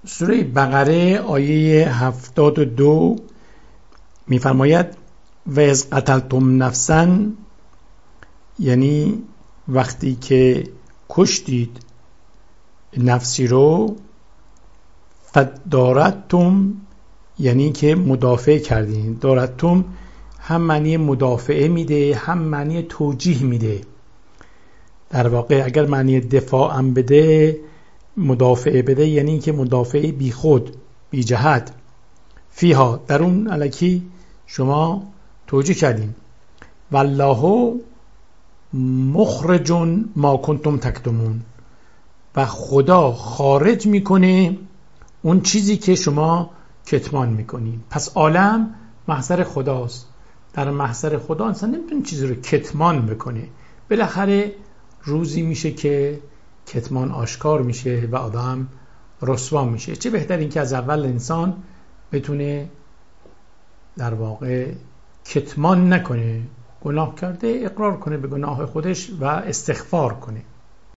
سوره بقره آیه 72 میفرماید و از قتلتم نفسا، یعنی وقتی که کشتید نفسی رو، فدارتم یعنی که مدافع کردین. دارتم هم معنی مدافعه میده هم معنی توجیه میده. در واقع اگر معنی دفاع هم بده، مدافعه بده، یعنی که مدافعه بی خود بی جهت، فیها در اون الکی شما توجیه کردین. والله مخرج ما کنتم تکتمون، و خدا خارج میکنه اون چیزی که شما کتمان میکنین. پس عالم محضر خداست. در محضر خدا انسان نمیتونه چیزی رو کتمان بکنه. بالاخره روزی میشه که کتمان آشکار میشه و آدم رسوا میشه. چه بهتر این که از اول انسان بتونه در واقع کتمان نکنه، گناه کرده اقرار کنه به گناه خودش و استغفار کنه.